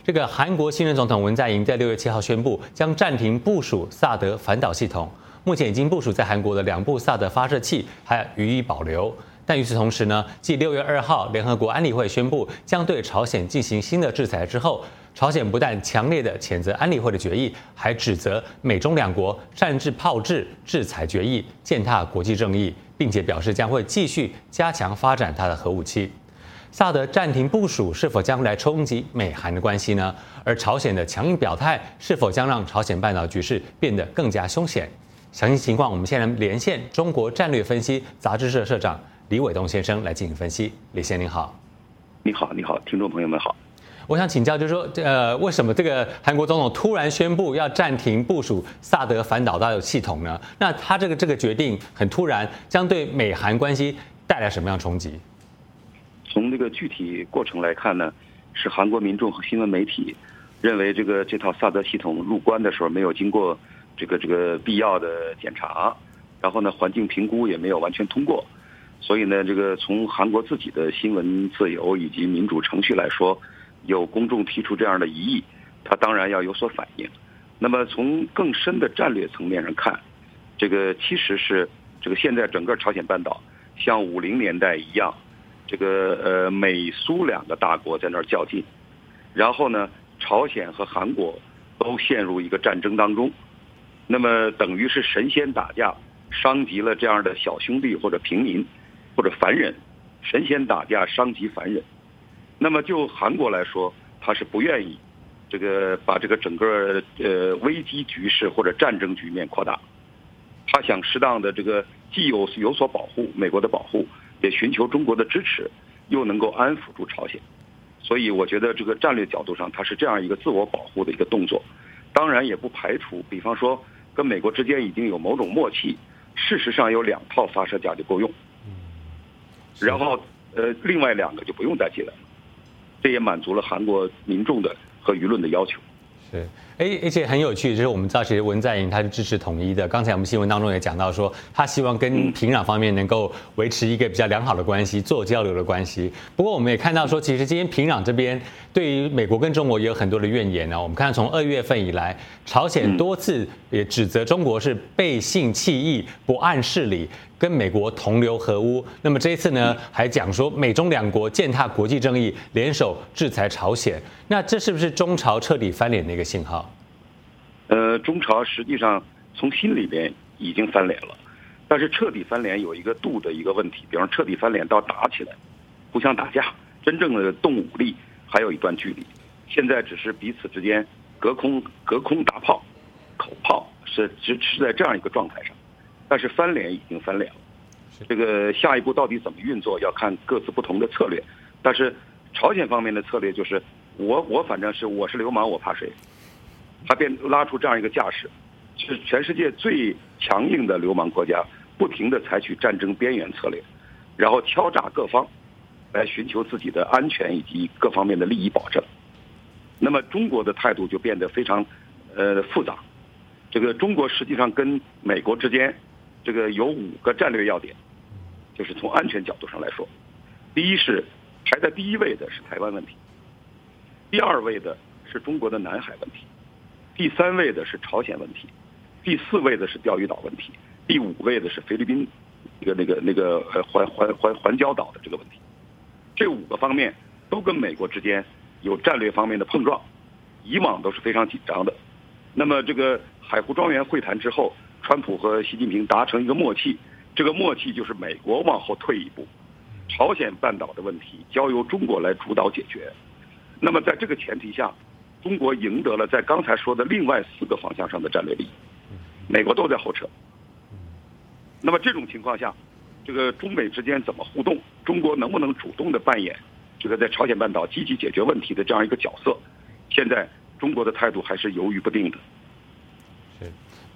这个韩国新任总统文在寅在6月7号宣布，将暂停部署萨德反导系统。目前已经部署在韩国的2部萨德发射器还予以保留。但与此同时呢，继6月2号联合国安理会宣布将对朝鲜进行新的制裁之后，朝鲜不但强烈的谴责安理会的决议，还指责美中2国擅自炮制制裁决议，践踏国际正义，并且表示将会继续加强发展它的核武器。萨德暂停部署是否将来冲击美韩的关系呢？而朝鲜的强硬表态是否将让朝鲜半岛局势变得更加凶险？详细情况，我们现在连线中国战略分析杂志社社长李伟东先生来进行分析。李先生您好。 你好，你好，听众朋友们好。 我想请教，就是说，为什么这个韩国总统突然宣布要暂停部署萨德反导导系统呢？那他这个决定很突然，将对美韩关系带来什么样的冲击？ 从这个具体过程来看呢，是韩国民众和新闻媒体认为这套萨德系统入关的时候没有经过这个必要的检查，然后呢环境评估也没有完全通过，所以呢这个从韩国自己的新闻自由以及民主程序来说，有公众提出这样的疑义，他当然要有所反应。那么从更深的战略层面上看，这个其实是这个现在整个朝鲜半岛像50年代一样，这个美苏2个大国在那儿较劲，然后呢朝鲜和韩国都陷入一个战争当中，那么等于是神仙打架，伤及了这样的小兄弟或者平民或者凡人，神仙打架伤及凡人。那么就韩国来说，他是不愿意这个把这个整个危机局势或者战争局面扩大，他想适当的这个既有所保护美国的保护，也寻求中国的支持，又能够安抚住朝鲜。所以我觉得这个战略角度上，它是这样一个自我保护的一个动作。当然也不排除，比方说跟美国之间已经有某种默契，事实上有2套发射架就够用，然后另外2个就不用再进来了，这也满足了韩国民众的和舆论的要求。 是，而且很有趣，就是我们知道，其实文在寅他是支持统一的。刚才我们新闻当中也讲到说，他希望跟平壤方面能够维持一个比较良好的关系，做交流的关系。不过我们也看到说，其实今天平壤这边对于美国跟中国也有很多的怨言呢。我们看从2月份以来，朝鲜多次也指责中国是背信弃义、不谙事理，跟美国同流合污。那么这一次呢，还讲说美中2国践踏国际正义，联手制裁朝鲜。那这是不是中朝彻底翻脸的一个信号？ 中朝实际上从心里边已经翻脸了，但是彻底翻脸有一个度的一个问题，比方彻底翻脸到打起来，互相打架，真正的动武力还有一段距离。现在只是彼此之间隔空打炮、口炮，是在这样一个状态上，但是翻脸已经翻脸了。这个下一步到底怎么运作，要看各自不同的策略。但是朝鲜方面的策略就是我反正是我是流氓，我怕谁？他便拉出这样一个架势，是全世界最强硬的流氓国家，不停地采取战争边缘策略，然后敲诈各方，来寻求自己的安全以及各方面的利益保证。那么中国的态度就变得非常复杂。这个中国实际上跟美国之间这个有5个战略要点，就是从安全角度上来说，第一是排在第1位的是台湾问题，第2位的是中国的南海问题，第3位的是朝鲜问题，第4位的是钓鱼岛问题，第5位的是菲律宾环礁岛的这个问题。这5个方面都跟美国之间有战略方面的碰撞，以往都是非常紧张的。那么这个海湖庄园会谈之后，川普和习近平达成一个默契，这个默契就是美国往后退一步，朝鲜半岛的问题交由中国来主导解决。那么在这个前提下，中国赢得了在刚才说的另外4个方向上的战略利益，美国都在后撤。那么这种情况下，这个中美之间怎么互动，中国能不能主动的扮演这个在朝鲜半岛积极解决问题的这样一个角色，现在中国的态度还是犹豫不定的。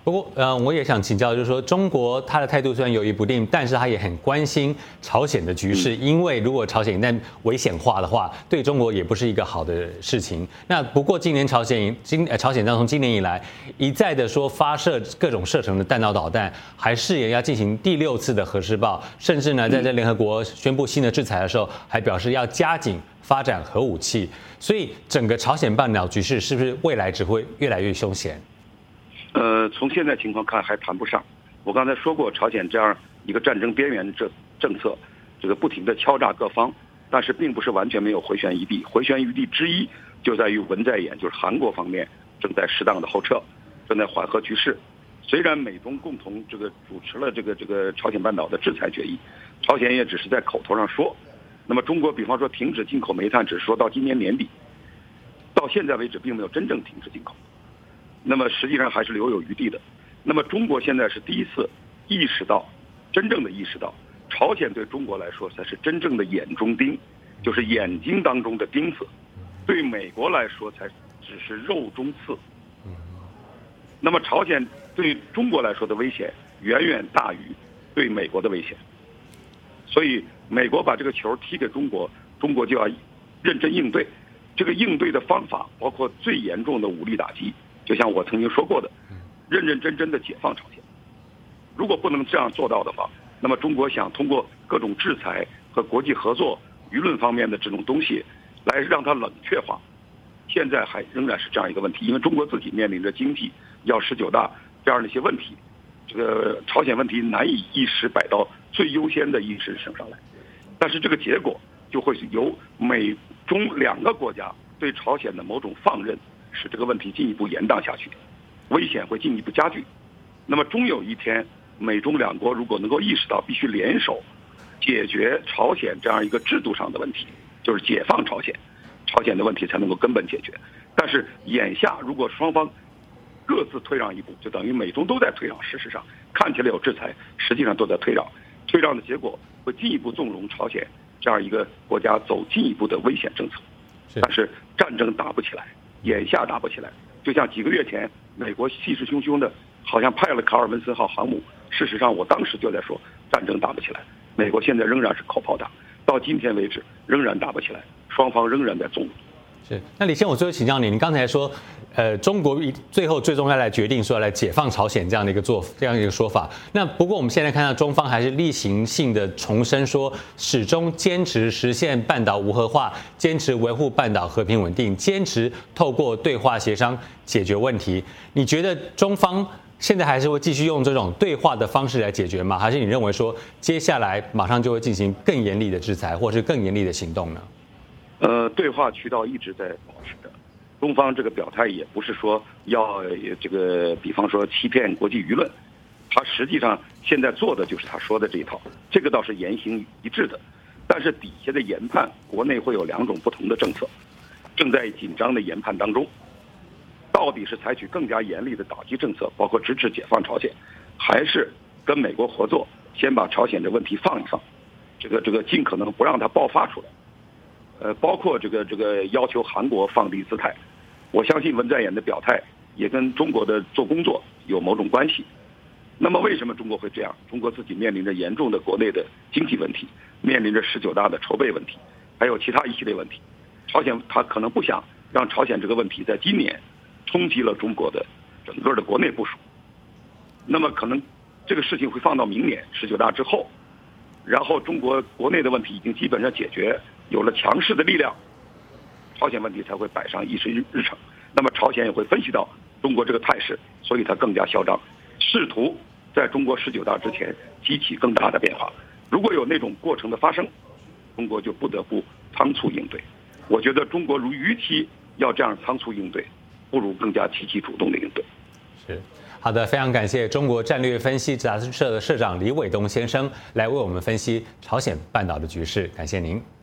不过，我也想请教，就是说，中国他的态度虽然犹豫不定，但是他也很关心朝鲜的局势，因为如果朝鲜一旦危险化的话，对中国也不是一个好的事情。那不过，今年朝鲜当中今年以来一再的说发射各种射程的弹道导弹，还誓言要进行第6次的核试爆，甚至呢，在这联合国宣布新的制裁的时候，还表示要加紧发展核武器。所以，整个朝鲜半岛局势是不是未来只会越来越凶险？ 从现在情况看还谈不上。我刚才说过，朝鲜这样一个战争边缘政策，这个不停的敲诈各方，但是并不是完全没有回旋余地。回旋余地之一就在于文在寅，就是韩国方面正在适当的后撤，正在缓和局势。虽然美中共同主持了这个朝鲜半岛的制裁决议，朝鲜也只是在口头上说。那么中国比方说停止进口煤炭，只是说到今年年底，到现在为止并没有真正停止进口。那么实际上还是留有余地的。那么中国现在是第一次真正的意识到，朝鲜对中国来说才是真正的眼中钉，就是眼睛当中的钉子，对美国来说才只是肉中刺。那么朝鲜对中国来说的危险远远大于对美国的危险，所以美国把这个球踢给中国，中国就要认真应对。这个应对的方法包括最严重的武力打击，就像我曾经说过的，认认真真的解放朝鲜。如果不能这样做到的话，那么中国想通过各种制裁和国际合作、舆论方面的这种东西来让它冷却化，现在还仍然是这样一个问题。因为中国自己面临着经济要19大这样的一些问题，这个朝鲜问题难以一时摆到最优先的议事上来。但是这个结果就会是由美中2个国家对朝鲜的某种放任，使这个问题进一步延宕下去，危险会进一步加剧。那么终有一天，美中2国如果能够意识到必须联手解决朝鲜这样一个制度上的问题，就是解放朝鲜，朝鲜的问题才能够根本解决。但是眼下如果双方各自退让一步，就等于美中都在退让，事实上看起来有制裁，实际上都在退让。退让的结果会进一步纵容朝鲜这样一个国家走进一步的危险政策。但是战争打不起来，眼下打不起来。就像几个月前美国气势汹汹的好像派了卡尔文森号航母，事实上我当时就在说战争打不起来，美国现在仍然是口炮打，到今天为止仍然打不起来，双方仍然在纵容。 是，那李先，我最后请教你刚才说，中国最终要来决定说要来解放朝鲜这样的一个说法。那不过我们现在看到中方还是例行性的重申说，始终坚持实现半岛无核化，坚持维护半岛和平稳定，坚持透过对话协商解决问题。你觉得中方现在还是会继续用这种对话的方式来解决吗？还是你认为说接下来马上就会进行更严厉的制裁，或是更严厉的行动呢？ 对话渠道一直在保持着，中方这个表态也不是说要这个，比方说欺骗国际舆论，他实际上现在做的就是他说的这一套，这个倒是言行一致的。但是底下的研判，国内会有2种不同的政策，正在紧张的研判当中，到底是采取更加严厉的打击政策，包括支持解放朝鲜，还是跟美国合作，先把朝鲜的问题放一放，这个尽可能不让它爆发出来。包括这个要求韩国放低姿态，我相信文在寅的表态也跟中国的做工作有某种关系。那么为什么中国会这样？中国自己面临着严重的国内的经济问题，面临着19大的筹备问题，还有其他一系列问题。朝鲜他可能不想让朝鲜这个问题在今年冲击了中国的整个的国内部署，那么可能这个事情会放到明年19大之后，然后中国国内的问题已经基本上解决，有了强势的力量，朝鲜问题才会摆上议事日程。那么朝鲜也会分析到中国这个态势，所以他更加嚣张，试图在中国19大之前激起更大的变化。如果有那种过程的发生，中国就不得不仓促应对。我觉得中国与其要这样仓促应对，不如更加积极主动的应对。 是。好的，非常感谢中国战略分析杂志社的社长李伟东先生来为我们分析朝鲜半岛的局势，感谢您。